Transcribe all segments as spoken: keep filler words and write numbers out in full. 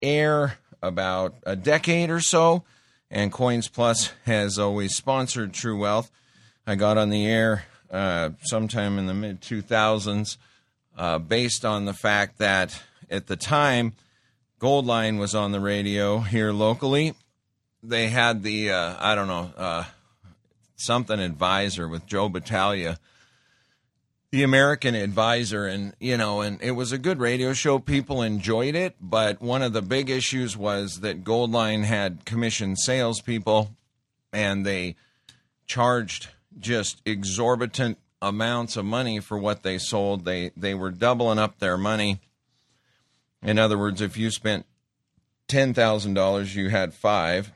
air about a decade or so, and Coins Plus has always sponsored True Wealth. I got on the air uh, sometime in the mid two thousands uh, based on the fact that at the time, Goldline was on the radio here locally. They had the, uh, I don't know, uh, something advisor with Joe Battaglia, the American Advisor, and, you know, and it was a good radio show. People enjoyed it, but one of the big issues was that Goldline had commissioned salespeople, and they charged just exorbitant amounts of money for what they sold. They they were doubling up their money. In other words, if you spent ten thousand dollars, you had five.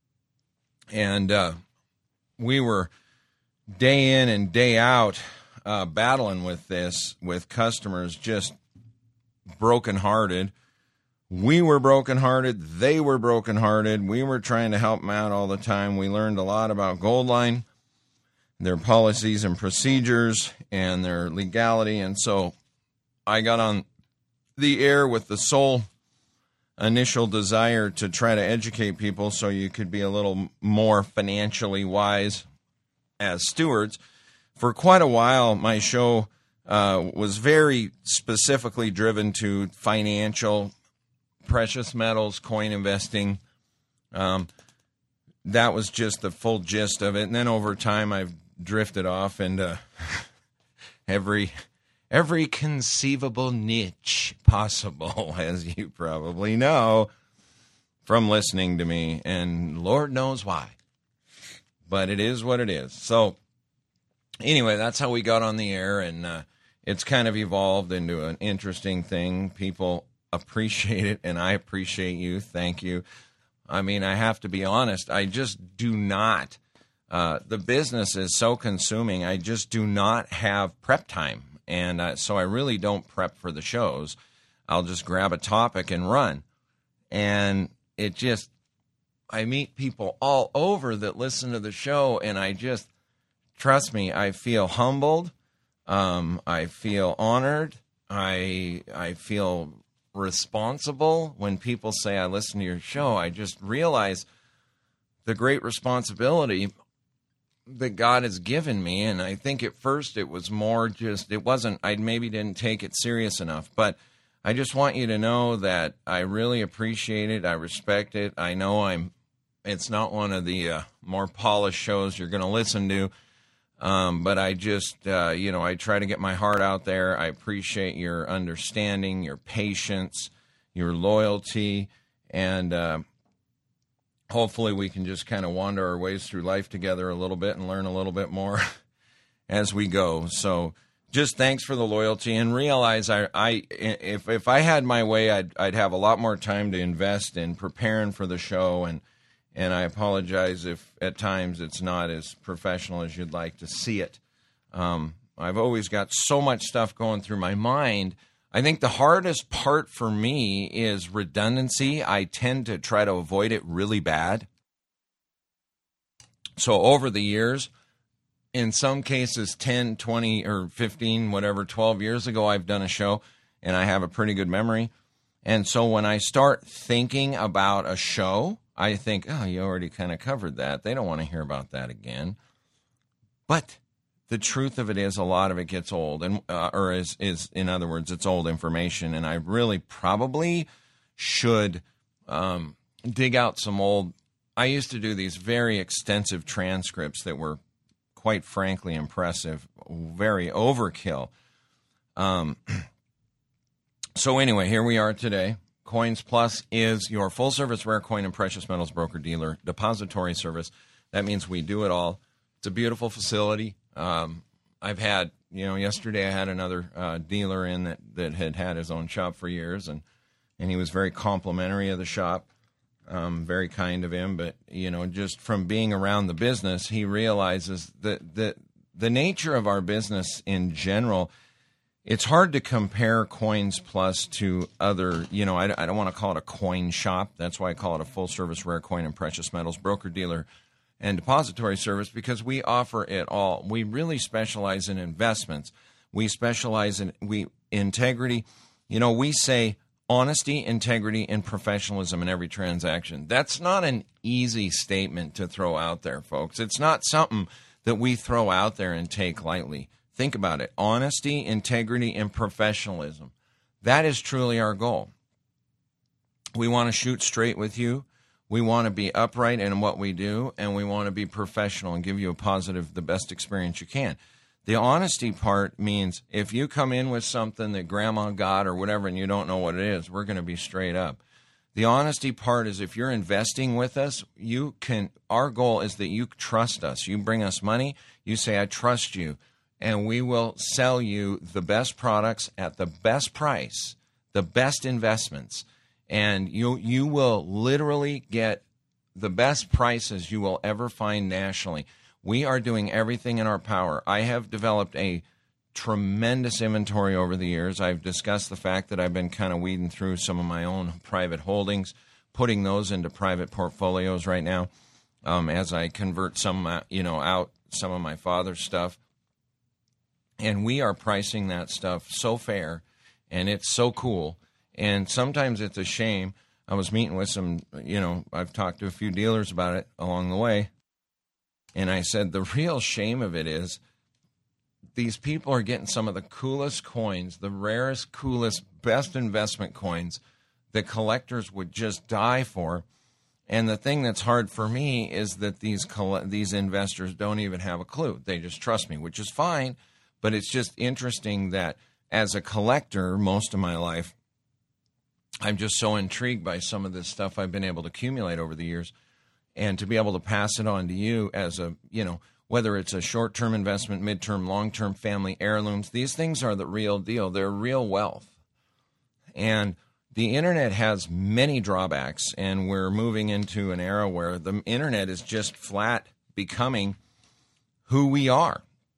And uh, we were day in and day out uh, battling with this, with customers just brokenhearted. We were brokenhearted. They were brokenhearted. We were trying to help them out all the time. We learned a lot about Goldline, their policies and procedures, and their legality. And so I got on the air with the sole initial desire to try to educate people so you could be a little more financially wise as stewards. For quite a while, my show uh, was very specifically driven to financial, precious metals, coin investing. Um, that was just the full gist of it. And then over time, I've drifted off into every... Every conceivable niche possible, as you probably know from listening to me, and Lord knows why. But it is what it is. So anyway, that's how we got on the air, and uh, it's kind of evolved into an interesting thing. People appreciate it, and I appreciate you. Thank you. I mean, I have to be honest. I just do not. Uh, the business is so consuming. I just do not have prep time. And uh, so I really don't prep for the shows. I'll just grab a topic and run. And it just, I meet people all over that listen to the show, and I just, trust me, I feel humbled. Um, I feel honored. I I feel responsible. When people say I listen to your show, I just realize the great responsibility that God has given me. And I think at first it was more just, it wasn't, I maybe didn't take it serious enough, but I just want you to know that I really appreciate it. I respect it. I know I'm, it's not one of the uh, more polished shows you're going to listen to, um, but I just, uh, you know, I try to get my heart out there. I appreciate your understanding, your patience, your loyalty, and uh, hopefully we can just kind of wander our ways through life together a little bit and learn a little bit more as we go. So just thanks for the loyalty, and realize I, I if if I had my way, I'd I'd have a lot more time to invest in preparing for the show, and and I apologize if at times it's not as professional as you'd like to see it. Um, I've always got so much stuff going through my mind. I think the hardest part for me is redundancy. I tend to try to avoid it really bad. So over the years, in some cases ten, twenty, or fifteen, whatever, twelve years ago, I've done a show, and I have a pretty good memory. And so when I start thinking about a show, I think, oh, you already kind of covered that. They don't want to hear about that again. But the truth of it is, a lot of it gets old, and uh, or is, is, in other words, it's old information, and I really probably should um, dig out some old. I used to do these very extensive transcripts that were, quite frankly, impressive, very overkill. Um, so anyway, here we are today. Coins Plus is your full-service rare coin and precious metals broker-dealer depository service. That means we do it all. It's a beautiful facility. Um, I've had, you know, yesterday I had another uh, dealer in that, that had had his own shop for years, and, and he was very complimentary of the shop, um, very kind of him. But, you know, just from being around the business, he realizes that the, the nature of our business in general, it's hard to compare Coins Plus to other, you know, I, I don't want to call it a coin shop. That's why I call it a full-service rare coin and precious metals broker-dealer and depository service, because we offer it all. We really specialize in investments. We specialize in we integrity. You know, we say honesty, integrity, and professionalism in every transaction. That's not an easy statement to throw out there, folks. It's not something that we throw out there and take lightly. Think about it. Honesty, integrity, and professionalism. That is truly our goal. We want to shoot straight with you. We want to be upright in what we do, and we want to be professional and give you a positive, the best experience you can. The honesty part means if you come in with something that grandma got or whatever and you don't know what it is, we're going to be straight up. The honesty part is if you're investing with us, you can. Our goal is that you trust us. You bring us money, you say, I trust you, and we will sell you the best products at the best price, the best investments, and you you will literally get the best prices you will ever find nationally. We are doing everything in our power. I have developed a tremendous inventory over the years. I've discussed the fact that I've been kind of weeding through some of my own private holdings, putting those into private portfolios right now um, as I convert some, uh, you know, out some of my father's stuff. And we are pricing that stuff so fair, and it's so cool. And sometimes it's a shame. I was meeting with some, you know, I've talked to a few dealers about it along the way. And I said, the real shame of it is these people are getting some of the coolest coins, the rarest, coolest, best investment coins that collectors would just die for. And the thing that's hard for me is that these these investors don't even have a clue. They just trust me, which is fine. But it's just interesting that as a collector, most of my life, I'm just so intrigued by some of this stuff I've been able to accumulate over the years. And to be able to pass it on to you as a, you know, whether it's a short-term investment, mid-term, long-term, family heirlooms, these things are the real deal. They're real wealth. And the internet has many drawbacks, and we're moving into an era where the internet is just flat becoming who we are.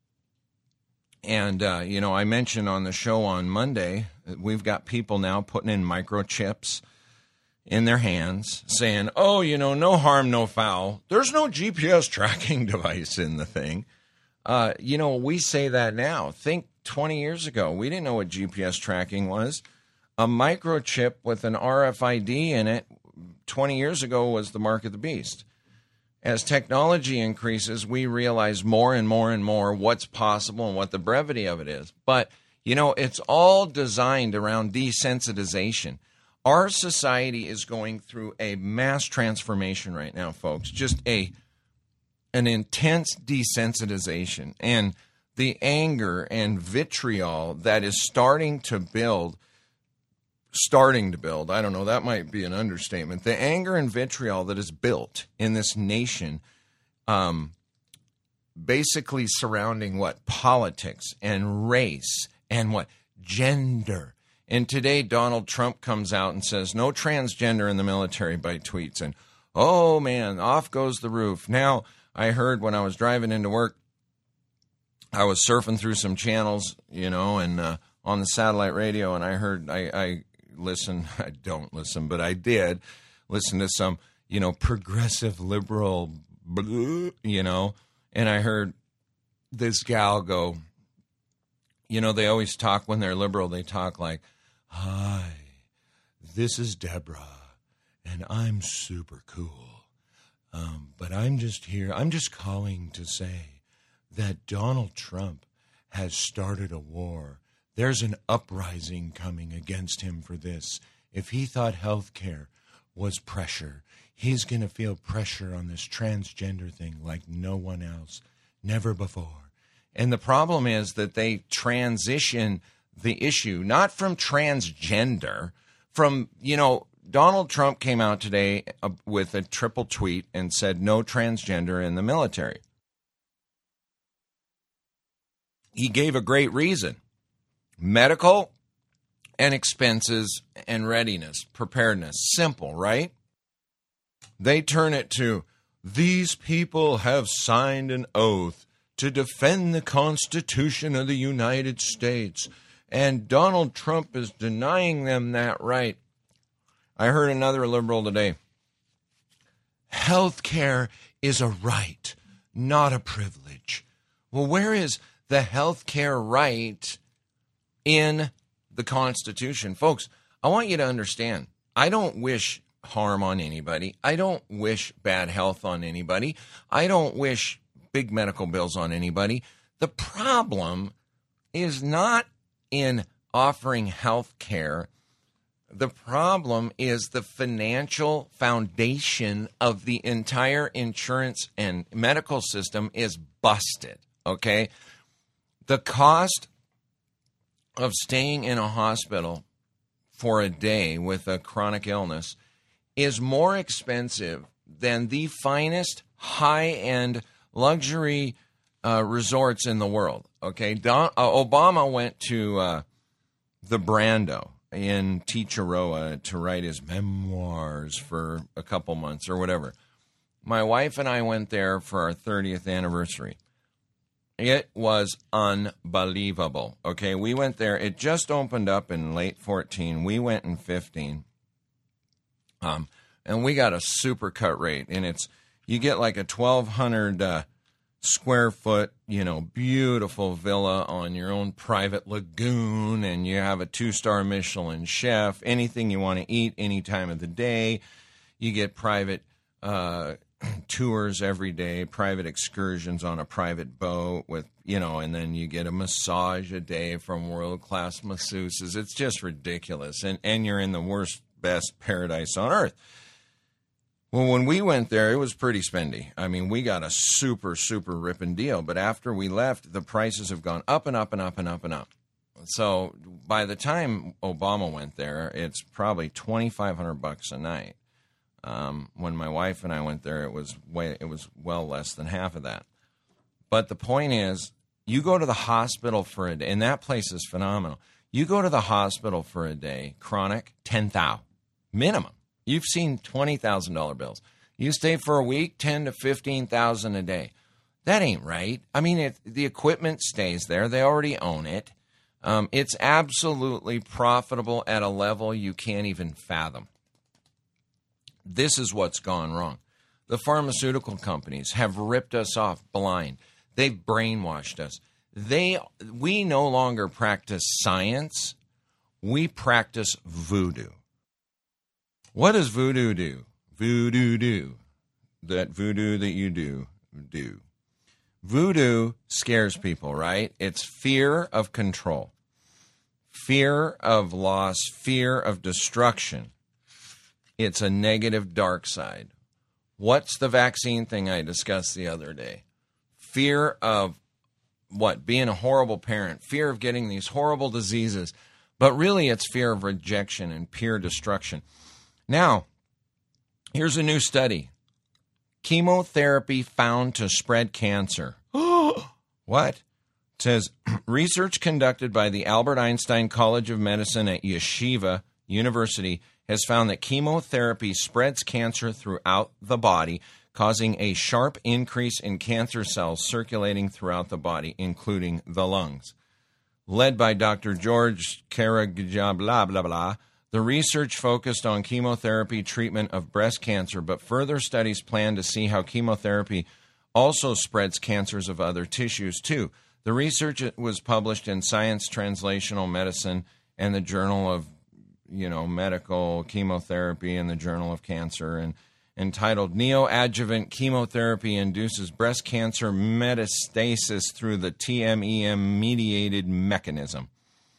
And, uh, you know, I mentioned on the show on Monday, we've got people now putting in microchips in their hands saying, oh, you know, no harm, no foul. There's no G P S tracking device in the thing. Uh, you know, we say that now. Think twenty years ago. We didn't know what G P S tracking was. A microchip with an R F I D in it twenty years ago was the mark of the beast. As technology increases, we realize more and more and more what's possible and what the brevity of it is. But, you know, it's all designed around desensitization. Our society is going through a mass transformation right now, folks. Just a an intense desensitization. And the anger and vitriol that is starting to build, starting to build, I don't know, that might be an understatement. The anger and vitriol that is built in this nation, um, basically surrounding what? Politics and race and what? Gender. And today, Donald Trump comes out and says, no transgender in the military by tweets. And, oh, man, off goes the roof. Now, I heard when I was driving into work, I was surfing through some channels, you know, and uh, on the satellite radio, and I heard, I, I listen, I don't listen, but I did listen to some, you know, progressive liberal, you know, and I heard this gal go, you know, they always talk when they're liberal, they talk like, hi, this is Deborah, and I'm super cool. Um, but I'm just here, I'm just calling to say that Donald Trump has started a war. There's an uprising coming against him for this. If he thought health care was pressure, he's going to feel pressure on this transgender thing like no one else, never before. And the problem is that they transition the issue, not from transgender, from, you know, Donald Trump came out today uh, with a triple tweet and said no transgender in the military. He gave a great reason. Medical and expenses and readiness, preparedness. Simple, right? They turn it to, these people have signed an oath to defend the Constitution of the United States, and Donald Trump is denying them that right. I heard another liberal today. Health care is a right, not a privilege. Well, where is the health care right in the Constitution? Folks, I want you to understand, I don't wish harm on anybody. I don't wish bad health on anybody. I don't wish big medical bills on anybody. The problem is not in offering health care. The problem is the financial foundation of the entire insurance and medical system is busted, okay? The cost of staying in a hospital for a day with a chronic illness is more expensive than the finest high-end luxury uh, resorts in the world, okay? Don, uh, Obama went to uh, the Brando in Tichiroa to write his memoirs for a couple months or whatever. My wife and I went there for our thirtieth anniversary. It was unbelievable. Okay, we went there. It just opened up in late fourteen. We went in fifteen. Um, and we got a super cut rate. And it's, you get like a twelve hundred uh, square foot, you know, beautiful villa on your own private lagoon. And you have a two-star Michelin chef. Anything you want to eat any time of the day. You get private uh tours every day, private excursions on a private boat with, you know, and then you get a massage a day from world-class masseuses. It's just ridiculous. And and you're in the worst, best paradise on earth. Well, when we went there, it was pretty spendy. I mean, we got a super, super ripping deal. But after we left, the prices have gone up and up and up and up and up. So by the time Obama went there, it's probably twenty-five hundred bucks a night. Um, when my wife and I went there, it was way, it was well less than half of that. But the point is, you go to the hospital for a day, and that place is phenomenal. You go to the hospital for a day, chronic, ten thousand dollars minimum. You've seen twenty thousand dollars bills. You stay for a week, ten to fifteen thousand dollars a day. That ain't right. I mean, it, the equipment stays there. They already own it. Um, it's absolutely profitable at a level you can't even fathom. This is what's gone wrong. The pharmaceutical companies have ripped us off blind. They've brainwashed us. They, we no longer practice science. We practice voodoo. What does voodoo do? Voodoo do. That voodoo that you do, do. Voodoo scares people, right? It's fear of control, fear of loss, fear of destruction. It's a negative dark side. What's the vaccine thing I discussed the other day? Fear of what? Being a horrible parent. Fear of getting these horrible diseases. But really, it's fear of rejection and pure destruction. Now, here's a new study. Chemotherapy found to spread cancer. What? It says, research conducted by the Albert Einstein College of Medicine at Yeshiva University has found that chemotherapy spreads cancer throughout the body, causing a sharp increase in cancer cells circulating throughout the body, including the lungs. Led by Doctor George Karagja, blah, blah, blah, the research focused on chemotherapy treatment of breast cancer, but further studies plan to see how chemotherapy also spreads cancers of other tissues, too. The research was published in Science Translational Medicine and the Journal of you know, medical chemotherapy and the Journal of Cancer, and entitled Neoadjuvant Chemotherapy Induces Breast Cancer Metastasis Through the T M E M-Mediated Mechanism.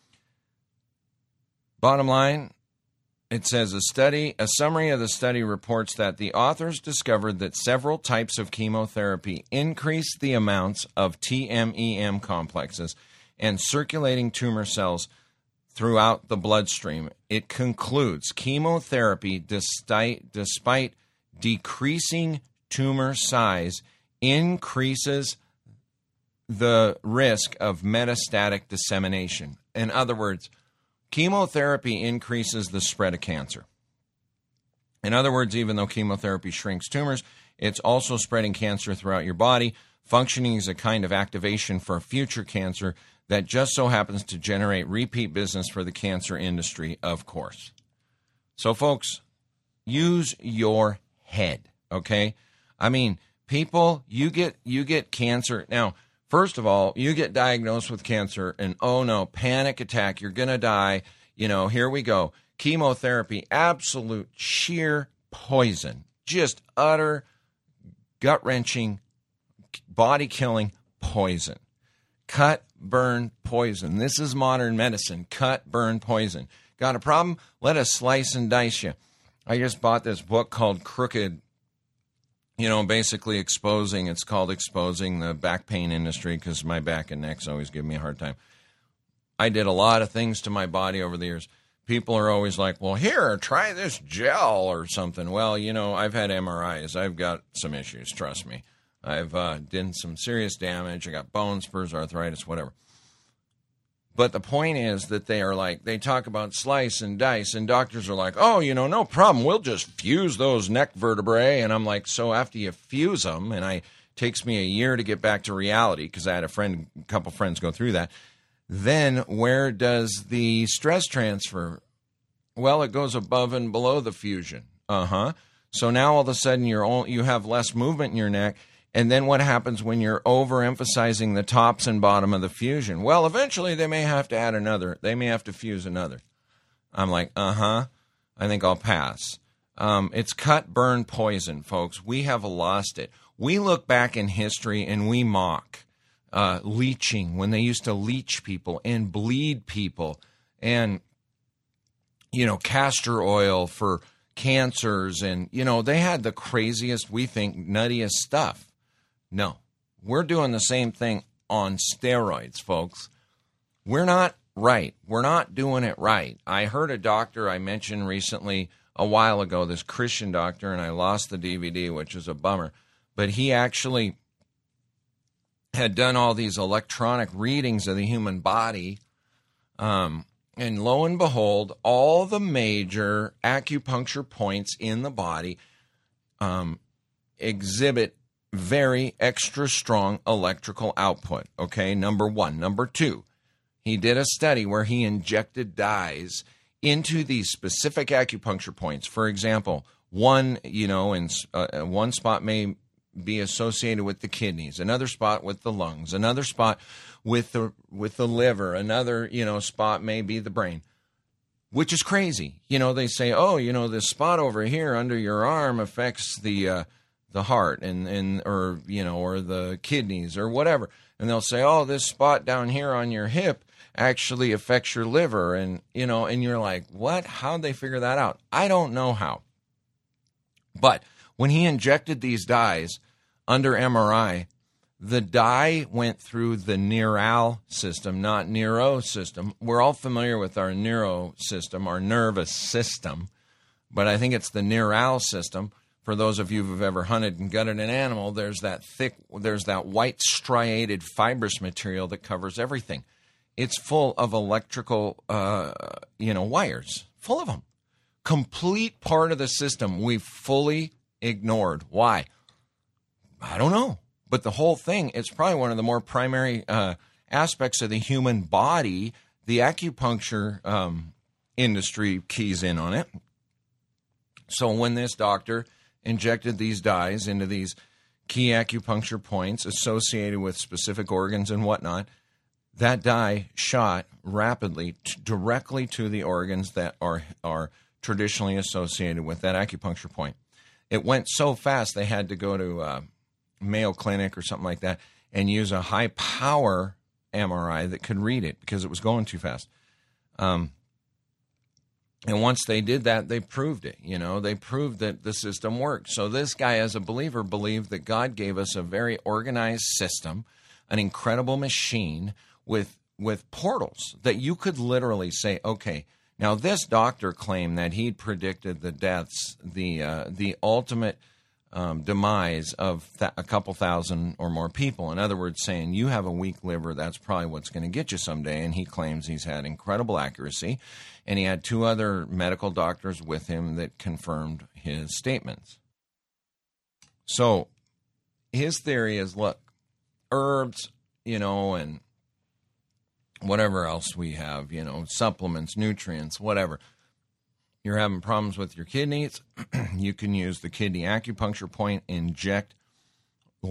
Bottom line, it says a study, a summary of the study reports that the authors discovered that several types of chemotherapy increase the amounts of T M E M complexes and circulating tumor cells throughout the bloodstream. It concludes chemotherapy, despite, despite decreasing tumor size, increases the risk of metastatic dissemination. In other words, chemotherapy increases the spread of cancer. In other words, even though chemotherapy shrinks tumors, it's also spreading cancer throughout your body, functioning as a kind of activation for future cancer that just so happens to generate repeat business for the cancer industry, of course. So, folks, use your head, okay? I mean, people, you get you get cancer. Now, first of all, you get diagnosed with cancer, and oh no, panic attack, you're going to die. You know, here we go. Chemotherapy, absolute sheer poison, just utter gut-wrenching, body-killing poison. Cut, burn, poison. This is modern medicine. Cut, burn, poison. Got a problem? Let us slice and dice you. I just bought this book called Crooked, you know, basically exposing, it's called Exposing the Back Pain Industry, because my back and necks always give me a hard time. I did a lot of things to my body over the years. People are always like, well, here, try this gel or something. Well, you know, I've had M R Is. I've got some issues, trust me. I've uh, done some serious damage. I got bone spurs, arthritis, whatever. But the point is that they are like, they talk about slice and dice, and doctors are like, oh, you know, no problem. We'll just fuse those neck vertebrae. And I'm like, so after you fuse them, and I, it takes me a year to get back to reality because I had a friend, a couple friends go through that. Then where does the stress transfer? Well, it goes above and below the fusion. Uh-huh. So now all of a sudden you're all, you have less movement in your neck. And then what happens when you're overemphasizing the tops and bottom of the fusion? Well, eventually they may have to add another. They may have to fuse another. I'm like, uh-huh. I think I'll pass. Um, it's cut, burn, poison, folks. We have lost it. We look back in history and we mock. Uh, leeching, when they used to leech people and bleed people, and, you know, castor oil for cancers, and, you know, they had the craziest, we think, nuttiest stuff. No, we're doing the same thing on steroids, folks. We're not right. We're not doing it right. I heard a doctor I mentioned recently a while ago, this Christian doctor, and I lost the D V D, which is a bummer, but he actually had done all these electronic readings of the human body, um, and lo and behold, all the major acupuncture points in the body um, exhibit very extra strong electrical output, okay, number one. Number two, he did a study where he injected dyes into these specific acupuncture points. For example, one, you know, in uh, one spot may be associated with the kidneys, another spot with the lungs, another spot with the with the liver, another, you know, spot may be the brain, which is crazy. You know, they say, oh, you know, this spot over here under your arm affects the uh, the heart and and or you know or the kidneys or whatever, and they'll say, oh, this spot down here on your hip actually affects your liver, and you know, and you're like, what? How'd they figure that out? I don't know how, but when he injected these dyes under M R I, the dye went through the neural system, not neuro system. We're all familiar with our neuro system, our nervous system, but I think it's the neural system. For those of you who've ever hunted and gutted an animal, there's that thick, there's that white striated fibrous material that covers everything. It's full of electrical, uh, you know, wires, full of them. Complete part of the system we've fully ignored. Why? I don't know. But the whole thing, it's probably one of the more primary uh, aspects of the human body. The acupuncture um, industry keys in on it. So when this doctor injected these dyes into these key acupuncture points associated with specific organs and whatnot, that dye shot rapidly t- directly to the organs that are are traditionally associated with that acupuncture point. It went so fast they had to go to uh, Mayo Clinic or something like that and use a high-power M R I that could read it because it was going too fast. Um, and once they did that, they proved it. You know, they proved that the system worked. So this guy, as a believer, believed that God gave us a very organized system, an incredible machine with with portals that you could literally say, okay, now this doctor claimed that he'd predicted the deaths, the uh, the ultimate um, demise of th- a couple thousand or more people. In other words, saying you have a weak liver, that's probably what's going to get you someday. And he claims he's had incredible accuracy. And he had two other medical doctors with him that confirmed his statements. So his theory is, look, herbs, you know, and whatever else we have, you know, supplements, nutrients, whatever. You're having problems with your kidneys, you can use the kidney acupuncture point, inject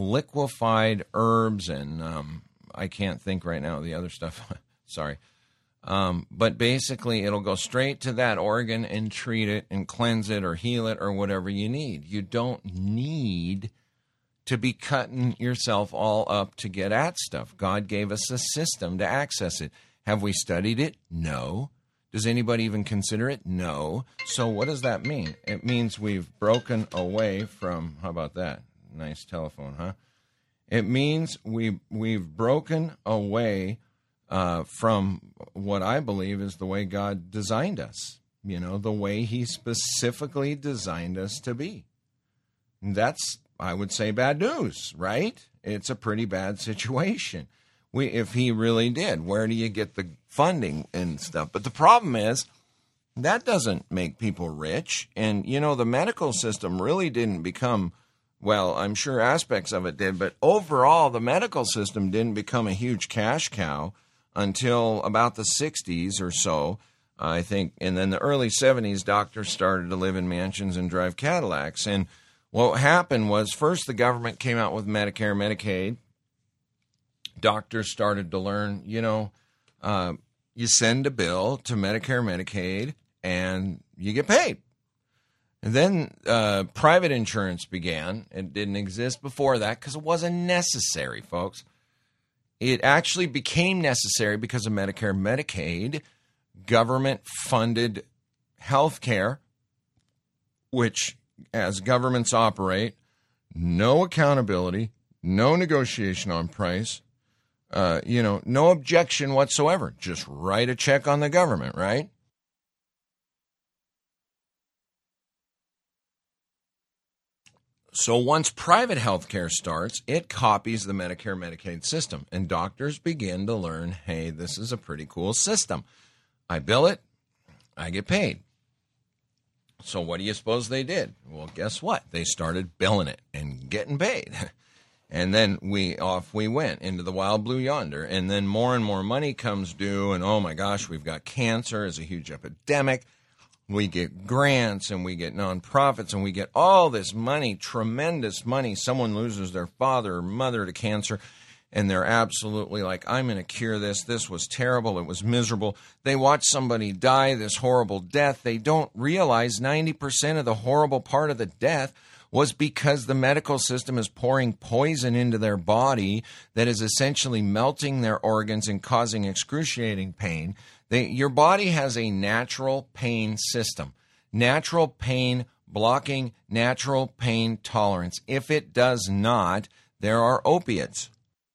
liquefied herbs, and um, I can't think right now of the other stuff. Sorry. Um, but basically, it'll go straight to that organ and treat it and cleanse it or heal it or whatever you need. You don't need to be cutting yourself all up to get at stuff. God gave us a system to access it. Have we studied it? No. Does anybody even consider it? No. So what does that mean? It means we've broken away from, how about that? Nice telephone, huh? It means we, we've broken away uh, from what I believe is the way God designed us. You know, the way he specifically designed us to be. That's, I would say, bad news, right? It's a pretty bad situation. We, if he really did, where do you get the funding and stuff? But the problem is, that doesn't make people rich. And, you know, the medical system really didn't become, well, I'm sure aspects of it did, but overall, the medical system didn't become a huge cash cow until about the sixties or so, I think. And then the early seventies, doctors started to live in mansions and drive Cadillacs. And what happened was, first the government came out with Medicare, Medicaid. Doctors started to learn, you know, uh, you send a bill to Medicare, Medicaid, and you get paid. And then uh, private insurance began. It didn't exist before that because it wasn't necessary, folks. It actually became necessary because of Medicare, Medicaid, government-funded health care, which, as governments operate, no accountability, no negotiation on price, uh, you know, no objection whatsoever. Just write a check on the government, right? So once private health care starts, it copies the Medicare, Medicaid system. And doctors begin to learn, hey, this is a pretty cool system. I bill it, I get paid. So what do you suppose they did? Well, guess what? They started billing it and getting paid. And then we off we went into the wild blue yonder. And then more and more money comes due. And oh my gosh, we've got cancer as a huge epidemic. We get grants and we get nonprofits and we get all this money, tremendous money. Someone loses their father or mother to cancer and they're absolutely like, I'm going to cure this. This was terrible. It was miserable. They watch somebody die this horrible death. They don't realize ninety percent of the horrible part of the death was because the medical system is pouring poison into their body that is essentially melting their organs and causing excruciating pain. They, your body has a natural pain system, natural pain blocking, natural pain tolerance. If it does not, there are opiates.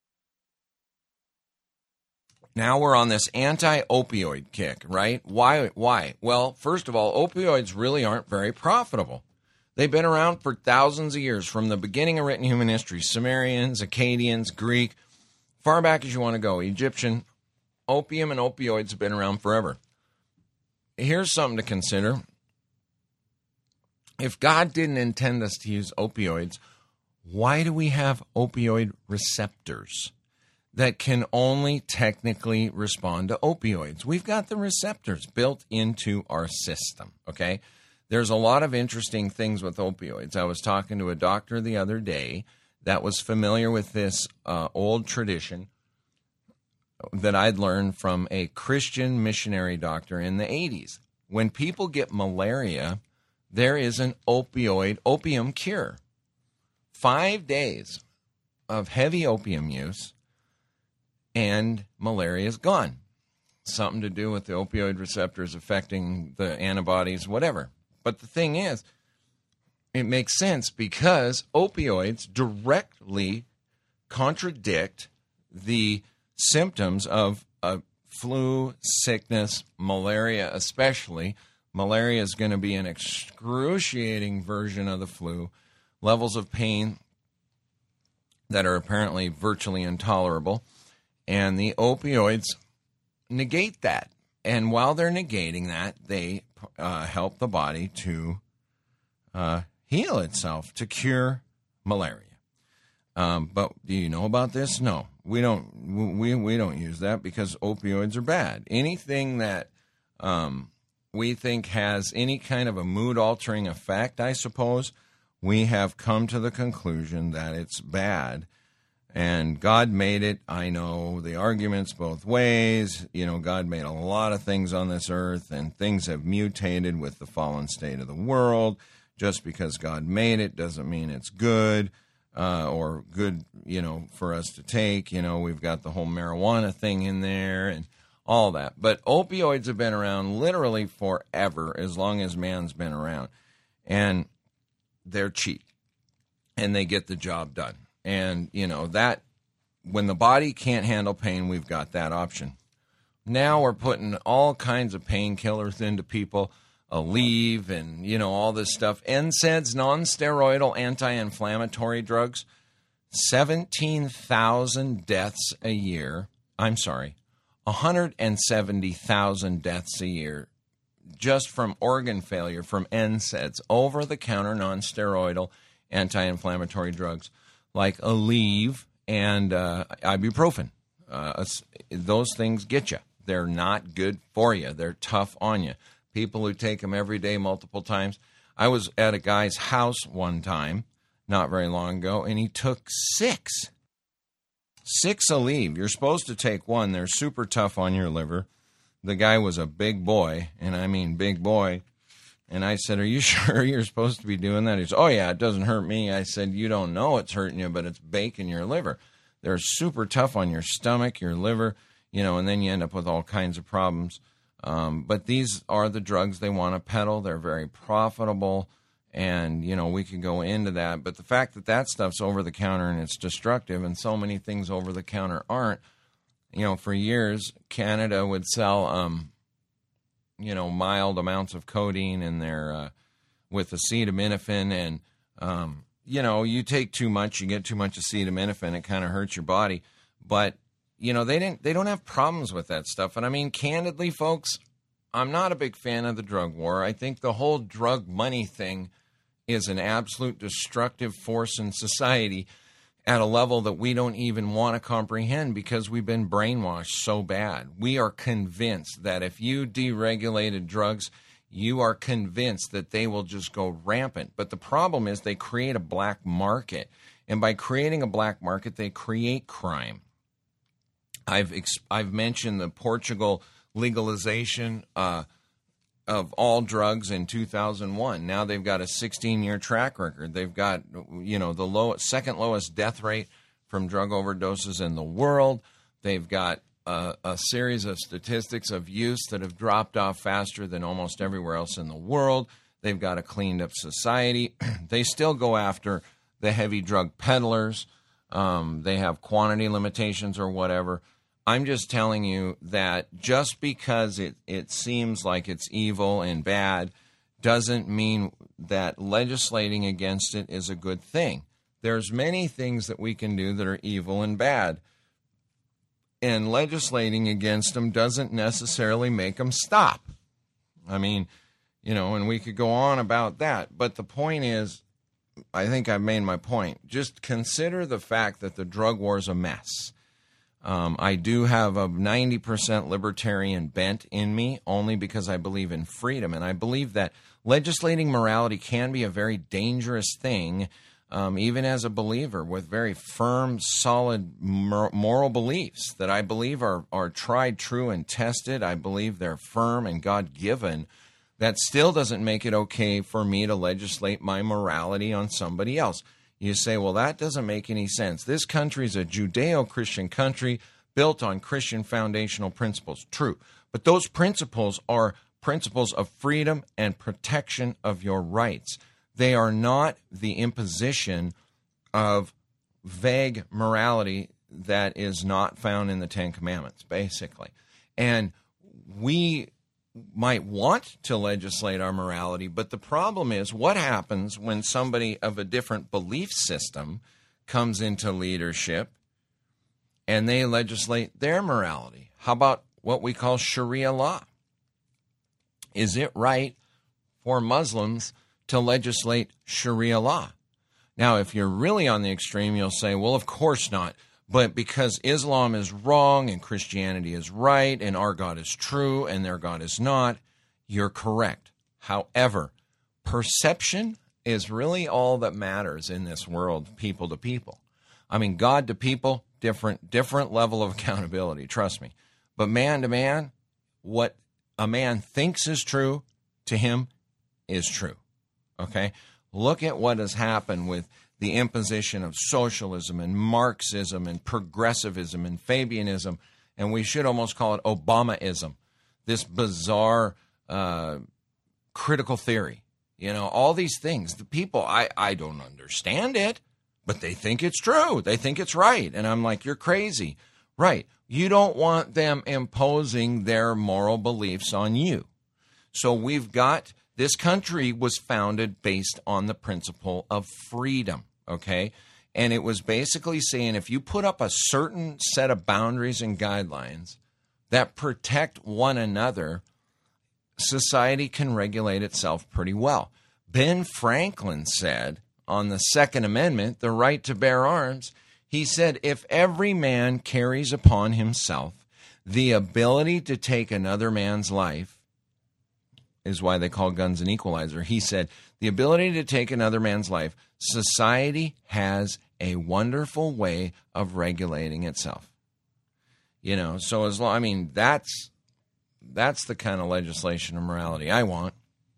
Now we're on this anti-opioid kick, right? Why? Why? Well, first of all, opioids really aren't very profitable. They've been around for thousands of years, from the beginning of written human history. Sumerians, Akkadians, Greek, far back as you want to go, Egyptian. Opium and opioids have been around forever. Here's something to consider. If God didn't intend us to use opioids, why do we have opioid receptors that can only technically respond to opioids? We've got the receptors built into our system, okay? There's a lot of interesting things with opioids. I was talking to a doctor the other day that was familiar with this uh, old tradition that I'd learned from a Christian missionary doctor in the eighties. When people get malaria, there is an opioid opium cure. Five days of heavy opium use and malaria is gone. Something to do with the opioid receptors affecting the antibodies, whatever. But the thing is, it makes sense because opioids directly contradict the symptoms of a flu, sickness, malaria especially. Malaria is going to be an excruciating version of the flu. Levels of pain that are apparently virtually intolerable. And the opioids negate that. And while they're negating that, they uh, help the body to uh, heal itself, to cure malaria. Um, but do you know about this? No, we don't. We we don't use that because opioids are bad. Anything that um, we think has any kind of a mood-altering effect, I suppose, we have come to the conclusion that it's bad. And God made it. I know the arguments both ways. You know, God made a lot of things on this earth, and things have mutated with the fallen state of the world. Just because God made it doesn't mean it's good uh, or good, you know, for us to take. You know, we've got the whole marijuana thing in there and all that. But opioids have been around literally forever, as long as man's been around. And they're cheap, and they get the job done. And, you know, that when the body can't handle pain, we've got that option. Now we're putting all kinds of painkillers into people, Aleve and, you know, all this stuff. N SAIDs, non-steroidal anti-inflammatory drugs, seventeen thousand deaths a year. I'm sorry, one hundred seventy thousand deaths a year just from organ failure from N SAIDs, over-the-counter non-steroidal anti-inflammatory drugs like Aleve and uh, ibuprofen. Uh, those things get you. They're not good for you. They're tough on you. People who take them every day, multiple times. I was at a guy's house one time, not very long ago, and he took six. Six Aleve. You're supposed to take one. They're super tough on your liver. The guy was a big boy, and I mean big boy. And I said, are you sure you're supposed to be doing that? He said, oh, yeah, it doesn't hurt me. I said, you don't know it's hurting you, but it's baking your liver. They're super tough on your stomach, your liver, you know, and then you end up with all kinds of problems. Um, but these are the drugs they want to peddle. They're very profitable, and, you know, we could go into that. But the fact that that stuff's over-the-counter and it's destructive, and so many things over-the-counter aren't, you know, for years, Canada would sell um, – you know, mild amounts of codeine in there uh, with acetaminophen. And, um, you know, you take too much, you get too much acetaminophen, it kind of hurts your body. But, you know, they didn't, they don't have problems with that stuff. And I mean, candidly, folks, I'm not a big fan of the drug war. I think the whole drug money thing is an absolute destructive force in society at a level that we don't even want to comprehend because we've been brainwashed so bad. We are convinced that if you deregulated drugs, you are convinced that they will just go rampant. But the problem is they create a black market. And by creating a black market, they create crime. I've ex- I've mentioned the Portugal legalization uh, of all drugs in two thousand one. Now they've got a sixteen-year track record. They've got, you know, the low, second lowest death rate from drug overdoses in the world. They've got a, a series of statistics of use that have dropped off faster than almost everywhere else in the world. They've got a cleaned-up society. They still go after the heavy drug peddlers. Um, they have quantity limitations or whatever. I'm just telling you that just because it, it seems like it's evil and bad doesn't mean that legislating against it is a good thing. There's many things that we can do that are evil and bad, and legislating against them doesn't necessarily make them stop. I mean, you know, and we could go on about that, but the point is, I think I've made my point. Just consider the fact that the drug war is a mess. Um, I do have a ninety percent libertarian bent in me only because I believe in freedom. And I believe that legislating morality can be a very dangerous thing, um, even as a believer with very firm, solid mor- moral beliefs that I believe are, are tried, true, and tested. I believe they're firm and God-given. That still doesn't make it okay for me to legislate my morality on somebody else. You say, well, that doesn't make any sense. This country is a Judeo-Christian country built on Christian foundational principles. True. But those principles are principles of freedom and protection of your rights. They are not the imposition of vague morality that is not found in the Ten Commandments, basically. And we might want to legislate our morality, but the problem is what happens when somebody of a different belief system comes into leadership and they legislate their morality? How about what we call Sharia law? Is it right for Muslims to legislate Sharia law? Now, if you're really on the extreme, you'll say, well, of course not. But because Islam is wrong and Christianity is right and our God is true and their God is not, you're correct. However, perception is really all that matters in this world, people to people. I mean, God to people, different, different level of accountability, trust me. But man to man, what a man thinks is true to him is true, okay? Look at what has happened with the imposition of socialism and Marxism and progressivism and Fabianism, and we should almost call it Obamaism, this bizarre uh, critical theory. You know, all these things. The people, I, I don't understand it, but they think it's true. They think it's right. And I'm like, you're crazy. Right. You don't want them imposing their moral beliefs on you. So we've got, this country was founded based on the principle of freedom, okay? And it was basically saying if you put up a certain set of boundaries and guidelines that protect one another, society can regulate itself pretty well. Ben Franklin said on the Second Amendment, the right to bear arms, he said, if every man carries upon himself the ability to take another man's life, is why they call guns an equalizer. He said, the ability to take another man's life, society has a wonderful way of regulating itself. You know, so as long, I mean, that's, that's the kind of legislation and morality I want.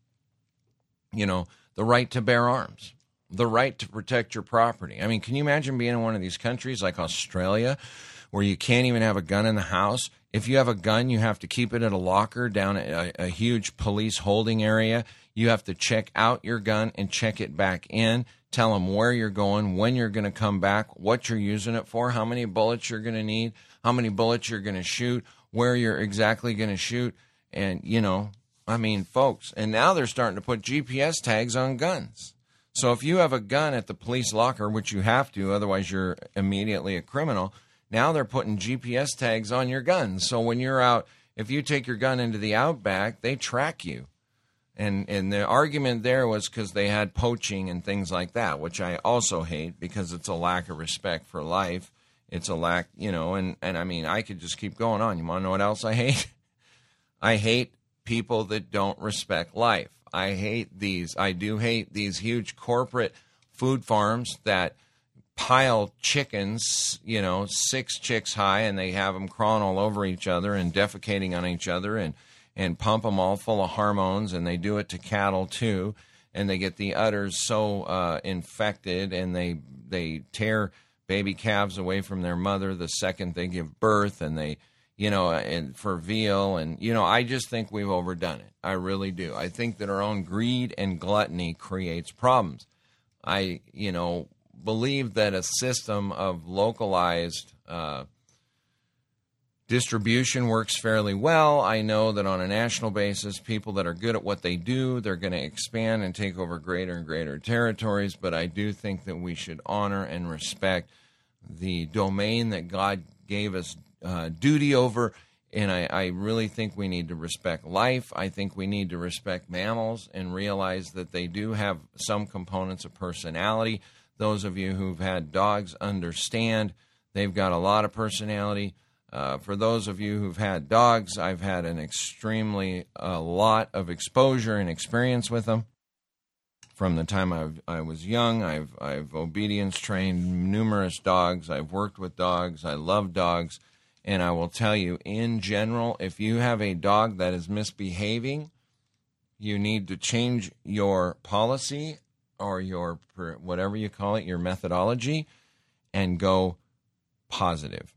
You know, the right to bear arms, the right to protect your property. I mean, can you imagine being in one of these countries like Australia where you can't even have a gun in the house? If you have a gun, you have to keep it in a locker down at a, a huge police holding area. You have to check out your gun and check it back in, tell them where you're going, when you're going to come back, what you're using it for, how many bullets you're going to need, how many bullets you're going to shoot, where you're exactly going to shoot. And, you know, I mean, folks, and now they're starting to put G P S tags on guns. So if you have a gun at the police locker, which you have to, otherwise you're immediately a criminal, now they're putting G P S tags on your guns. So when you're out, if you take your gun into the outback, they track you. And and the argument there was because they had poaching and things like that, which I also hate because it's a lack of respect for life. It's a lack, you know, and, and I mean, I could just keep going on. You want to know what else I hate? I hate people that don't respect life. I hate these. I do hate these huge corporate food farms that pile chickens, you know, six chicks high, and they have them crawling all over each other and defecating on each other and, and pump them all full of hormones, and they do it to cattle too, and they get the udders so uh, infected, and they they tear baby calves away from their mother the second they give birth, and they, you know, and for veal, and, you know, I just think we've overdone it. I really do. I think that our own greed and gluttony creates problems. I, you know, believe that a system of localized uh, distribution works fairly well. I know that on a national basis, people that are good at what they do, they're going to expand and take over greater and greater territories, but I do think that we should honor and respect the domain that God gave us uh, duty over, and I, I really think we need to respect life. I think we need to respect mammals and realize that they do have some components of personality. Those of you who've had dogs understand they've got a lot of personality. Uh, for those of you who've had dogs, I've had an extremely a lot of exposure and experience with them. From the time I've, I was young, I've I've obedience trained numerous dogs. I've worked with dogs. I love dogs. And I will tell you, in general, if you have a dog that is misbehaving, you need to change your policy or your, whatever you call it, your methodology, and go positive.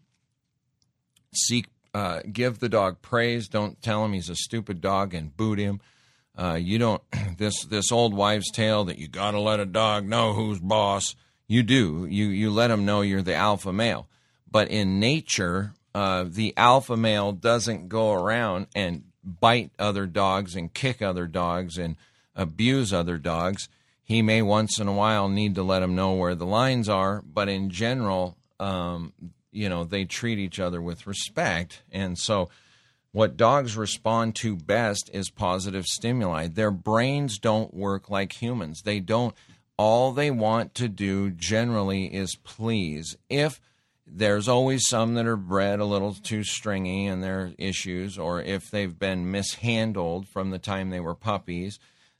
Seek, uh, give the dog praise. Don't tell him he's a stupid dog and boot him. Uh, you don't, this this old wives' tale that you got to let a dog know who's boss. You do. You, you let him know you're the alpha male. But in nature, uh, the alpha male doesn't go around and bite other dogs and kick other dogs and abuse other dogs. He may once in a while need to let them know where the lines are, but in general, um, you know, they treat each other with respect. And so what dogs respond to best is positive stimuli. Their brains don't work like humans. They don't. All they want to do generally is please. If there's always some that are bred a little too stringy and their issues, or if they've been mishandled from the time they were puppies,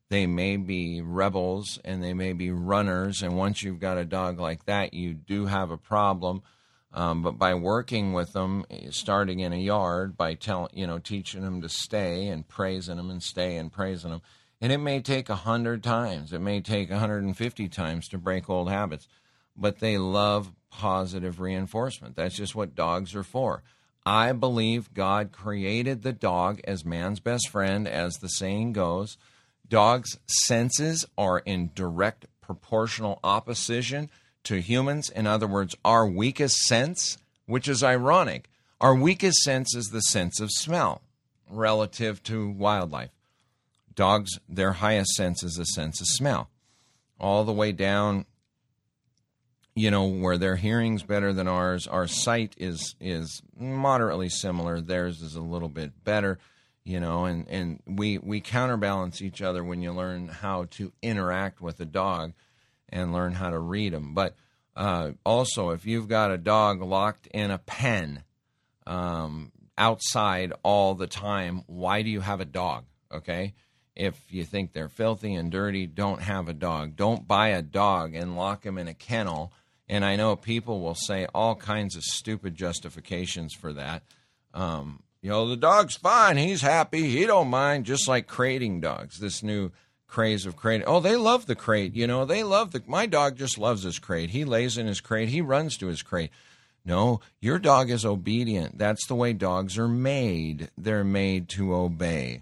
They may be rebels and they may be runners. And once you've got a dog like that, you do have a problem. Um, but by working with them, starting in a yard, by telling, you know, teaching them to stay and praising them and stay and praising them. And it may take a hundred times. It may take one hundred fifty times to break old habits. But they love positive reinforcement. That's just what dogs are for. I believe God created the dog as man's best friend, as the saying goes. Dogs' senses are in direct proportional opposition to humans. In other words, our weakest sense, which is ironic, our weakest sense is the sense of smell relative to wildlife. Dogs, their highest sense is the sense of smell. All the way down, you know, where their hearing's better than ours, our sight is is moderately similar. Theirs is a little bit better, you know, and, and we, we counterbalance each other when you learn how to interact with a dog and learn how to read them. But uh, also, if you've got a dog locked in a pen um, outside all the time, why do you have a dog, okay? If you think they're filthy and dirty, don't have a dog. Don't buy a dog and lock him in a kennel. And I know people will say all kinds of stupid justifications for that. Um, you know, the dog's fine. He's happy. He don't mind. Just like crating dogs, this new craze of crating. Oh, they love the crate. You know, they love the, my dog just loves his crate. He lays in his crate. He runs to his crate. No, your dog is obedient. That's the way dogs are made. They're made to obey.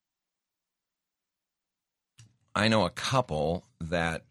I know a couple that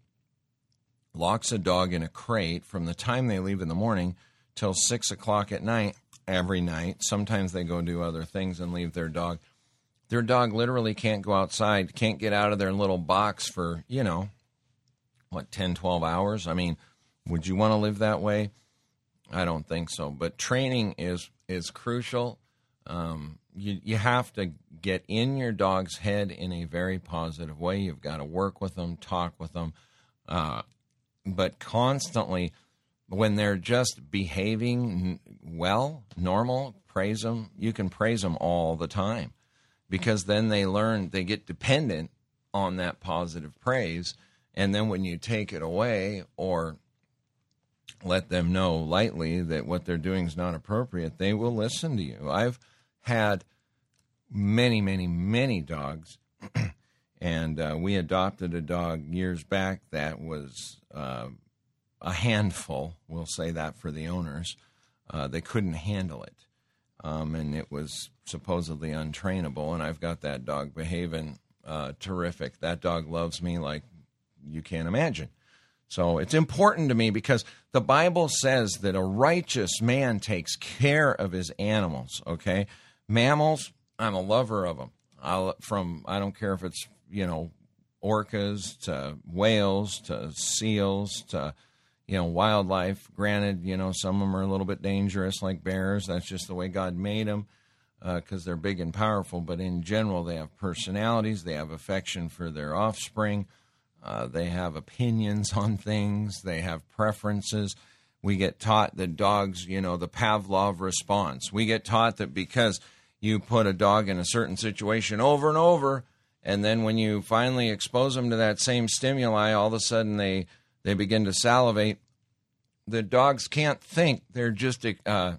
locks a dog in a crate from the time they leave in the morning till six o'clock at night, every night. Sometimes they go do other things and leave their dog. Their dog literally can't go outside, can't get out of their little box for, you know, what, ten, twelve hours? I mean, would you want to live that way? I don't think so. But training is is crucial. Um, you you have to get in your dog's head in a very positive way. You've got to work with them, talk with them, uh, but constantly, when they're just behaving well, normal, praise them. You can praise them all the time, because then they learn, they get dependent on that positive praise, and then when you take it away or let them know lightly that what they're doing is not appropriate, they will listen to you. I've had many, many, many dogs, and uh, we adopted a dog years back that was uh, a handful, we'll say that for the owners. Uh, they couldn't handle it, um, and it was supposedly untrainable, and I've got that dog behaving uh, terrific. That dog loves me like you can't imagine. So it's important to me because the Bible says that a righteous man takes care of his animals, okay? Mammals, I'm a lover of them. I'll, from, I don't care if it's, you know, orcas to whales to seals to, you know, wildlife. Granted, you know, some of them are a little bit dangerous like bears. That's just the way God made them because uh, they're big and powerful. But in general, they have personalities. They have affection for their offspring. Uh, they have opinions on things. They have preferences. We get taught that dogs, you know, the Pavlov response. We get taught that because you put a dog in a certain situation over and over, and then when you finally expose them to that same stimuli, all of a sudden they, they begin to salivate. The dogs can't think. They're just uh,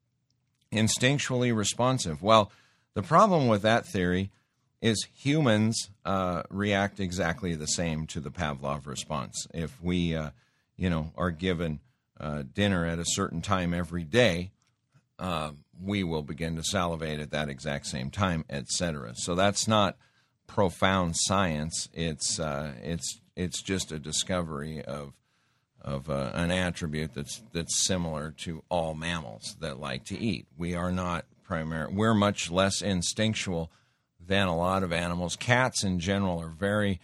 instinctually responsive. Well, the problem with that theory is humans uh, react exactly the same to the Pavlov response. If we, uh, you know, are given uh, dinner at a certain time every day, uh, we will begin to salivate at that exact same time, et cetera. So that's not profound science. It's uh, it's it's just a discovery of of uh, an attribute that's that's similar to all mammals that like to eat. We are not primary. We're much less instinctual than a lot of animals. Cats in general are very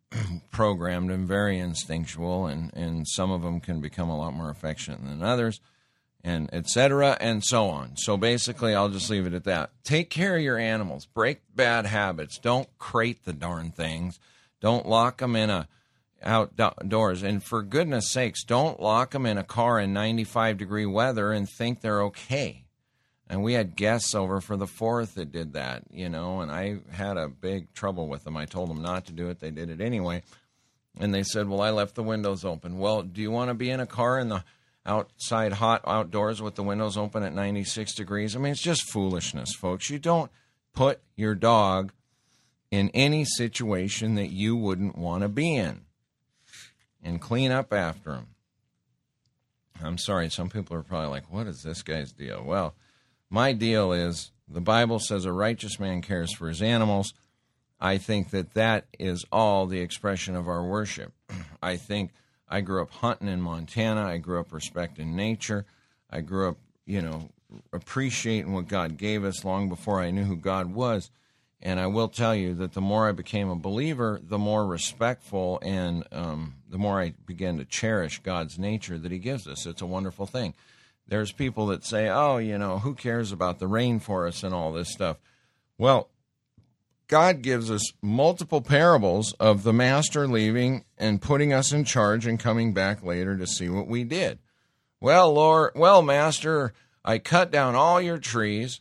programmed and very instinctual, and, and some of them can become a lot more affectionate than others, and et cetera, and so on. So basically, I'll just leave it at that. Take care of your animals. Break bad habits. Don't crate the darn things. Don't lock them in a outdoors. And for goodness sakes, don't lock them in a car in ninety-five degree weather and think they're okay. And we had guests over for the fourth that did that, you know, and I had a big trouble with them. I told them not to do it. They did it anyway. And they said, well, I left the windows open. Well, do you want to be in a car in the outside hot outdoors with the windows open at ninety-six degrees? I mean, it's just foolishness, folks. You don't put your dog in any situation that you wouldn't want to be in, and clean up after him. I'm sorry, some people are probably like, what is this guy's deal? Well, my deal is the Bible says a righteous man cares for his animals. I think that that is all the expression of our worship. I think I grew up hunting in Montana. I grew up respecting nature. I grew up, you know, appreciating what God gave us long before I knew who God was. And I will tell you that the more I became a believer, the more respectful and um, the more I began to cherish God's nature that he gives us. It's a wonderful thing. There's people that say, oh, you know, who cares about the rainforest and all this stuff? Well, God gives us multiple parables of the master leaving and putting us in charge and coming back later to see what we did. Well, Lord, well, master, I cut down all your trees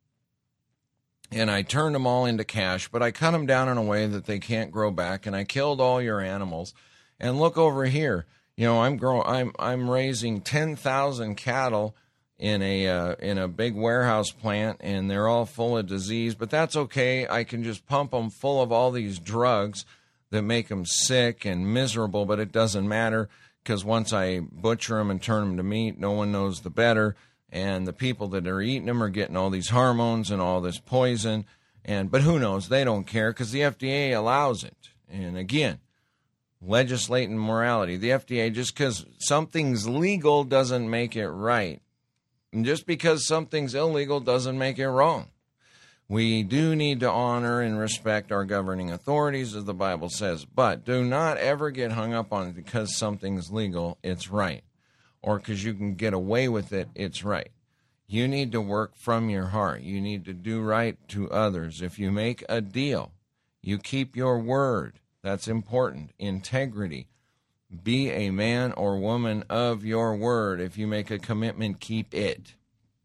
and I turned them all into cash, but I cut them down in a way that they can't grow back, and I killed all your animals. And look over here, you know, I'm grow, I'm I'm raising ten thousand cattle in a uh, in a big warehouse plant, and they're all full of disease, but that's okay. I can just pump them full of all these drugs that make them sick and miserable, but it doesn't matter, because once I butcher them and turn them to meat, no one knows the better, and the people that are eating them are getting all these hormones and all this poison, and but who knows? They don't care because the F D A allows it. And again, legislating morality. The F D A, just because something's legal doesn't make it right. And just because something's illegal doesn't make it wrong. We do need to honor and respect our governing authorities, as the Bible says, but do not ever get hung up on it because something's legal, it's right. Or because you can get away with it, it's right. You need to work from your heart. You need to do right to others. If you make a deal, you keep your word. That's important. Integrity. Be a man or woman of your word. If you make a commitment, keep it.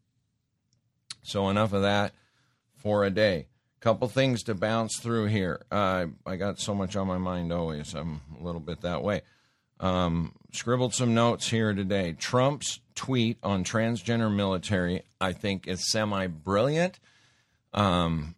So enough of that for a day. Couple things to bounce through here. Uh, I got so much on my mind always. I'm a little bit that way. Um, scribbled some notes here today. Trump's tweet on transgender military, I think, is semi-brilliant. Um,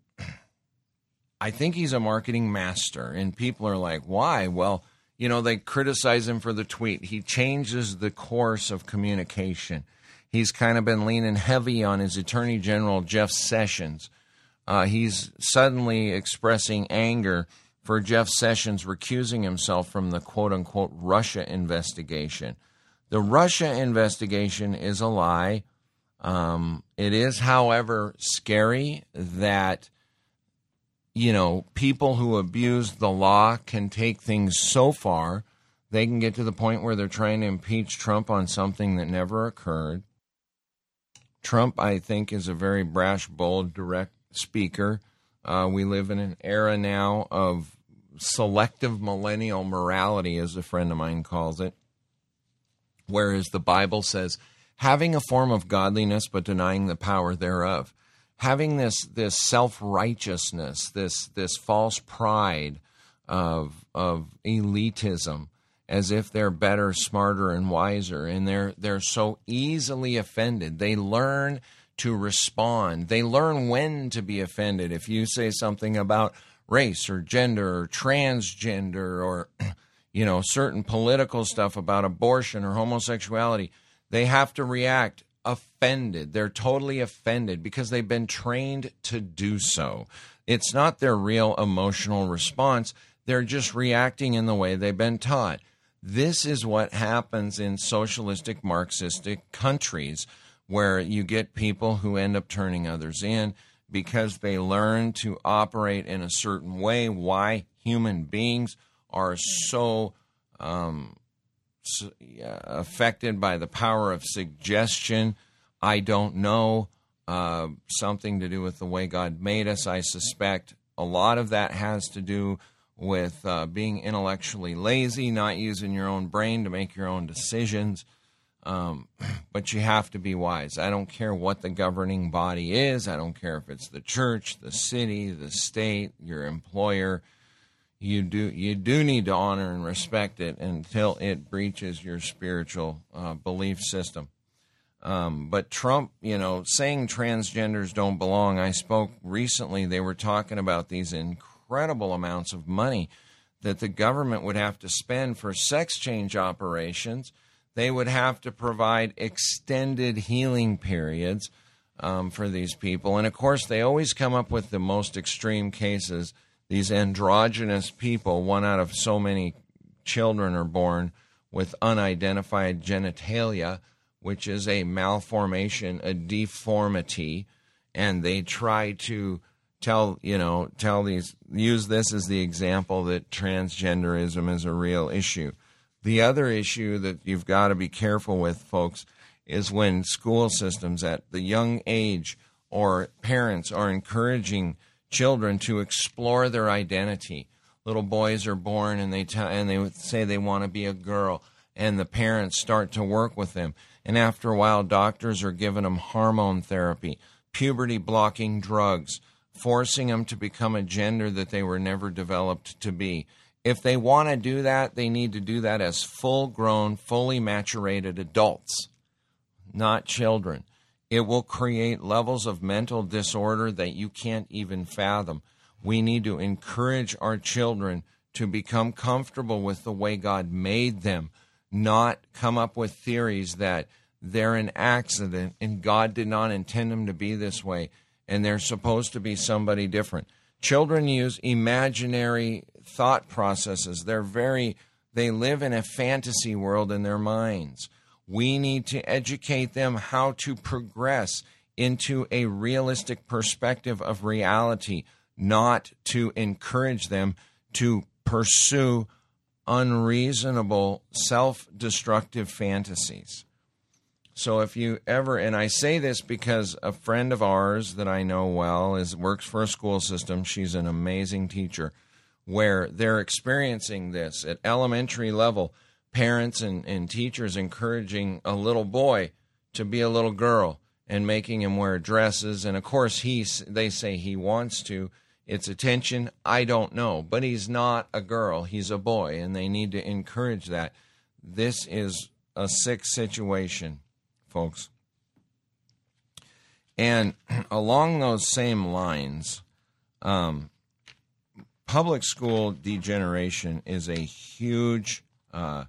I think he's a marketing master, and people are like, why? Well, you know, they criticize him for the tweet. He changes the course of communication. He's kind of been leaning heavy on his Attorney General, Jeff Sessions. Uh, he's suddenly expressing anger for Jeff Sessions recusing himself from the quote-unquote Russia investigation. The Russia investigation is a lie. Um, it is, however, scary that, you know, people who abuse the law can take things so far. They can get to the point where they're trying to impeach Trump on something that never occurred. Trump, I think, is a very brash, bold, direct speaker. Uh, we live in an era now of selective millennial morality, as a friend of mine calls it, whereas the Bible says having a form of godliness but denying the power thereof. Having this this self-righteousness, this this false pride of of elitism, as if they're better, smarter, and wiser, and they're they're so easily offended. They learn to respond. They learn when to be offended. If you say something about race or gender or transgender or, you know, certain political stuff about abortion or homosexuality, they have to react offended. They're totally offended because they've been trained to do so. It's not their real emotional response. They're just reacting in the way they've been taught. This is what happens in socialistic, Marxistic countries, where you get people who end up turning others in because they learn to operate in a certain way. Why human beings are so um, affected by the power of suggestion, I don't know. Uh, something to do with the way God made us, I suspect. A lot of that has to do with uh, being intellectually lazy, not using your own brain to make your own decisions. Um, but you have to be wise. I don't care what the governing body is. I don't care if it's the church, the city, the state, your employer. You do you do need to honor and respect it until it breaches your spiritual uh, belief system. Um, but Trump, you know, saying transgenders don't belong. I spoke recently. They were talking about these incredible amounts of money that the government would have to spend for sex change operations. They would have to provide extended healing periods um, for these people. And, of course, they always come up with the most extreme cases. These androgynous people, one out of so many children are born with unidentified genitalia, which is a malformation, a deformity, and they try to tell, you know, tell these, use this as the example that transgenderism is a real issue. The other issue that you've got to be careful with, folks, is when school systems at the young age or parents are encouraging children to explore their identity. Little boys are born and they tell, and they say they want to be a girl, and the parents start to work with them. And after a while, doctors are giving them hormone therapy, puberty-blocking drugs, forcing them to become a gender that they were never developed to be. If they want to do that, they need to do that as full-grown, fully maturated adults, not children. It will create levels of mental disorder that you can't even fathom. We need to encourage our children to become comfortable with the way God made them, not come up with theories that they're an accident and God did not intend them to be this way and they're supposed to be somebody different. Children use imaginary thought processes. They're very, they live in a fantasy world in their minds. We need to educate them how to progress into a realistic perspective of reality, not to encourage them to pursue unreasonable, self-destructive fantasies. So if you ever, and I say this because a friend of ours that I know well is works for a school system. She's an amazing teacher, where they're experiencing this at elementary level. Parents and, and teachers encouraging a little boy to be a little girl and making him wear dresses. And, of course, he, they say he wants to. It's attention. I don't know. But he's not a girl. He's a boy, and they need to encourage that. This is a sick situation, folks. And along those same lines, um, public school degeneration is a huge uh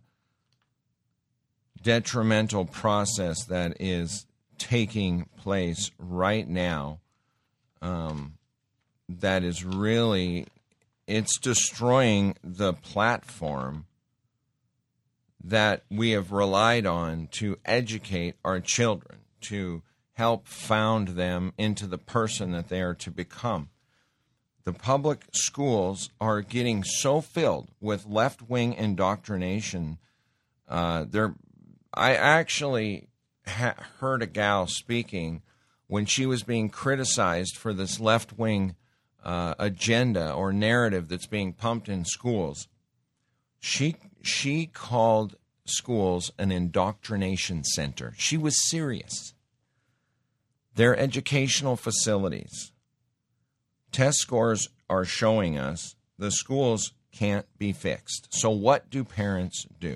detrimental process that is taking place right now, um, that is really, it's destroying the platform that we have relied on to educate our children, to help found them into the person that they are to become. The public schools are getting so filled with left-wing indoctrination. Uh, they're I actually ha- heard a gal speaking when she was being criticized for this left-wing uh, agenda or narrative that's being pumped in schools. She she called schools an indoctrination center. She was serious. They're educational facilities. Test scores are showing us the schools can't be fixed. So what do parents do?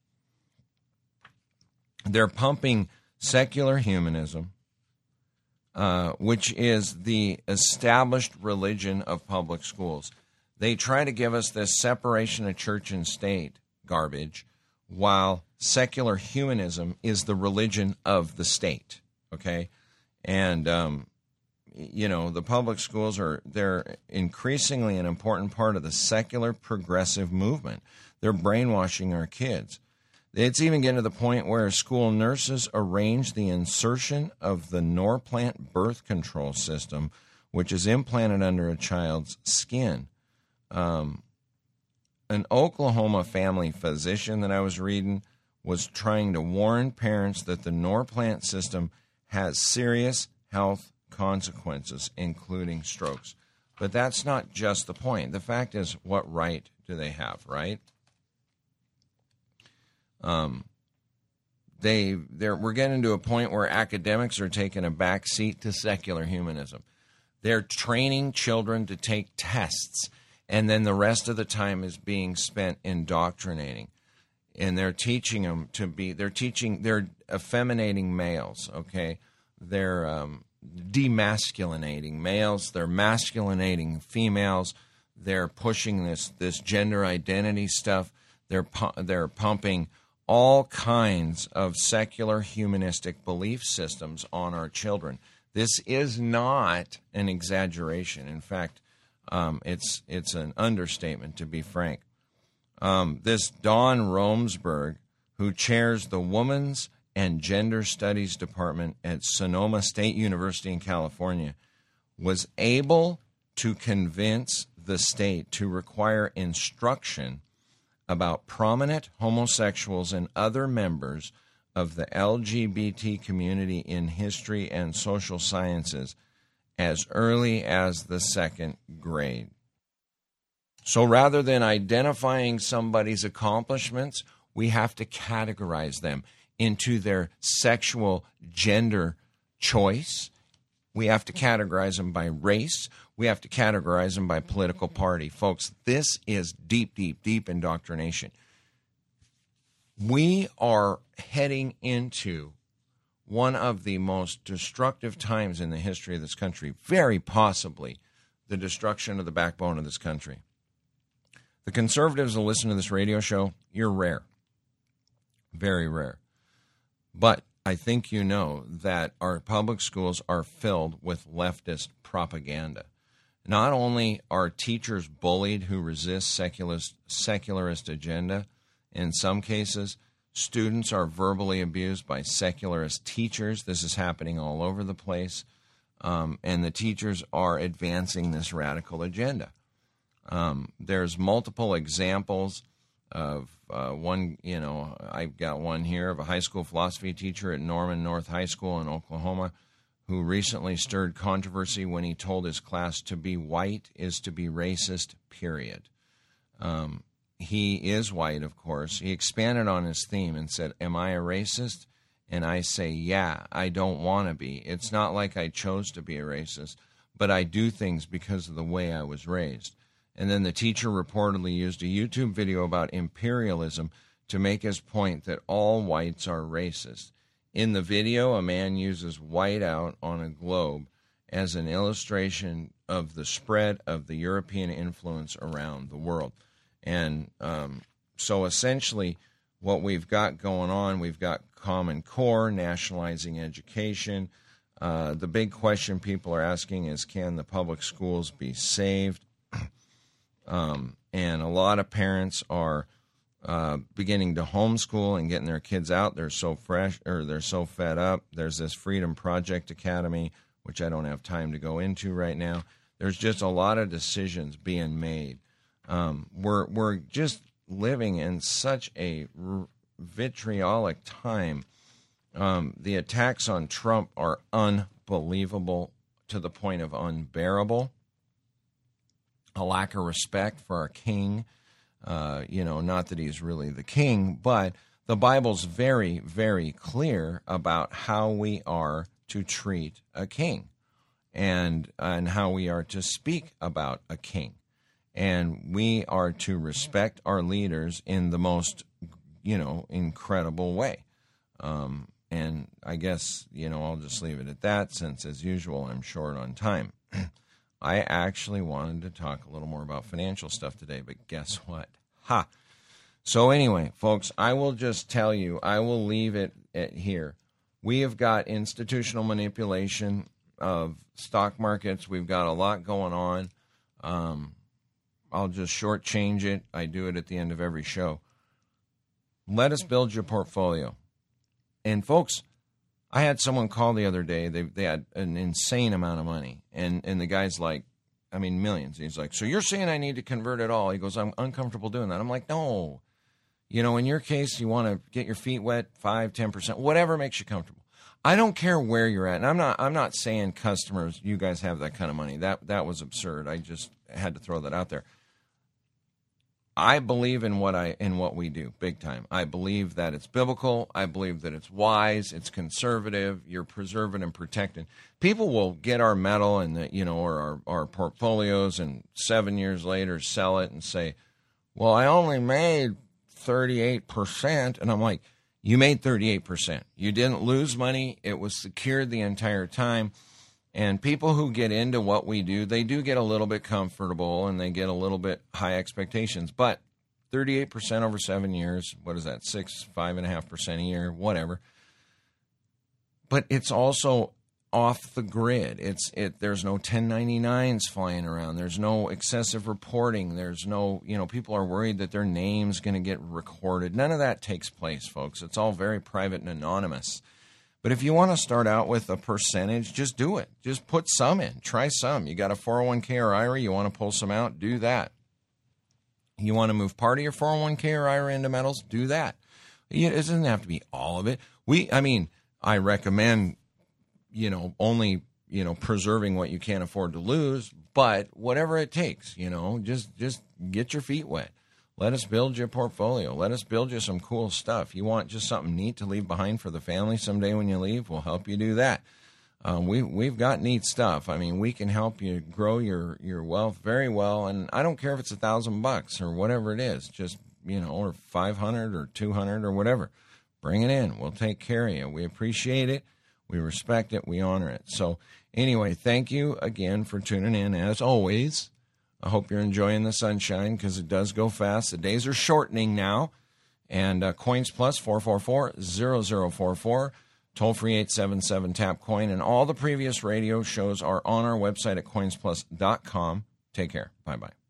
They're pumping secular humanism, uh, which is the established religion of public schools. They try to give us this separation of church and state garbage, while secular humanism is the religion of the state, okay? And, um, you know, the public schools are, they're increasingly an important part of the secular progressive movement. They're brainwashing our kids. It's even getting to the point where school nurses arrange the insertion of the Norplant birth control system, which is implanted under a child's skin. Um, an Oklahoma family physician that I was reading was trying to warn parents that the Norplant system has serious health consequences, including strokes. But that's not just the point. The fact is, what right do they have, right? Um, they they're we're getting to a point where academics are taking a back seat to secular humanism. They're training children to take tests, and then the rest of the time is being spent indoctrinating. And they're teaching them to be, they're teaching, they're effeminating males, okay? They're um, demasculinating males, they're masculinating females, they're pushing this this gender identity stuff, they're pu- they're pumping all kinds of secular humanistic belief systems on our children. This is not an exaggeration. In fact, um, it's it's an understatement, to be frank. Um, this Dawn Romsberg, who chairs the Women's and Gender Studies Department at Sonoma State University in California, was able to convince the state to require instruction about prominent homosexuals and other members of the L G B T community in history and social sciences as early as the second grade. So rather than identifying somebody's accomplishments, we have to categorize them into their sexual gender choice. We have to categorize them by race. We have to categorize them by political party. Folks, this is deep, deep, deep indoctrination. We are heading into one of the most destructive times in the history of this country, very possibly the destruction of the backbone of this country. The conservatives who listen to this radio show, you're rare. Very rare. But I think you know that our public schools are filled with leftist propaganda. Not only are teachers bullied who resist secularist, secularist agenda, in some cases, students are verbally abused by secularist teachers. This is happening all over the place. Um, and the teachers are advancing this radical agenda. Um, there's multiple examples of uh, one, you know, I've got one here of a high school philosophy teacher at Norman North High School in Oklahoma who recently stirred controversy when he told his class to be white is to be racist, period. Um, he is white, of course. He expanded on his theme and said, am I a racist? And I say, yeah, I don't want to be. It's not like I chose to be a racist, but I do things because of the way I was raised. And then the teacher reportedly used a YouTube video about imperialism to make his point that all whites are racist. In the video, a man uses white out on a globe as an illustration of the spread of the European influence around the world. And um, so essentially what we've got going on, we've got Common Core, nationalizing education. Uh, the big question people are asking is, can the public schools be saved? Um, and a lot of parents are uh, beginning to homeschool and getting their kids out. They're so fresh, or they're so fed up. There's this Freedom Project Academy, which I don't have time to go into right now. There's just a lot of decisions being made. Um, we're we're just living in such a r- vitriolic time. Um, the attacks on Trump are unbelievable to the point of unbearable. A lack of respect for our king. Uh, you know, not that he's really the king, but the Bible's very, very clear about how we are to treat a king and, and how we are to speak about a king. And we are to respect our leaders in the most, you know, incredible way. Um, and I guess, you know, I'll just leave it at that since, as usual, I'm short on time. I actually wanted to talk a little more about financial stuff today, but guess what? Ha! So anyway, folks, I will just tell you, I will leave it at here. We have got institutional manipulation of stock markets. We've got a lot going on. Um, I'll just shortchange it. I do it at the end of every show. Let us build your portfolio. And folks, I had someone call the other day. They they had an insane amount of money. And, and the guy's like, I mean, millions. He's like, so you're saying I need to convert it all? He goes, I'm uncomfortable doing that. I'm like, no. You know, in your case, you want to get your feet wet, five, ten percent, whatever makes you comfortable. I don't care where you're at. And I'm not I'm not saying customers, you guys have that kind of money. That that was absurd. I just had to throw that out there. I believe in what I in what we do big time. I believe that it's biblical. I believe that it's wise. It's conservative. You're preserving and protecting. People will get our metal and the, you know, or our, our portfolios, and seven years later sell it and say, "Well, I only made thirty-eight percent," and I'm like, "You made thirty-eight percent. You didn't lose money. It was secured the entire time." And people who get into what we do, they do get a little bit comfortable and they get a little bit high expectations. But thirty-eight percent over seven years, what is that, six, five and a half percent a year, whatever. But it's also off the grid. It's it. There's no ten ninety-nines flying around. There's no excessive reporting. There's no, you know, people are worried that their name's going to get recorded. None of that takes place, folks. It's all very private and anonymous. But if you want to start out with a percentage, just do it. Just put some in. Try some. You got a four oh one k or I R A, you want to pull some out, do that. You want to move part of your four oh one k or I R A into metals, do that. It doesn't have to be all of it. We, I mean, I recommend, you know, only, you know, preserving what you can't afford to lose, but whatever it takes, you know, just, just get your feet wet. Let us build your portfolio. Let us build you some cool stuff. You want just something neat to leave behind for the family someday when you leave? We'll help you do that. Um, we, we've got neat stuff. I mean, we can help you grow your, your wealth very well. And I don't care if it's a thousand bucks or whatever it is, just, you know, or five hundred or two hundred or whatever. Bring it in. We'll take care of you. We appreciate it. We respect it. We honor it. So anyway, thank you again for tuning in. As always, I hope you're enjoying the sunshine because it does go fast. The days are shortening now. And uh, Coins Plus, four four four, zero zero four four, toll-free eight seven seven, tap coin. And all the previous radio shows are on our website at coins plus dot com. Take care. Bye-bye.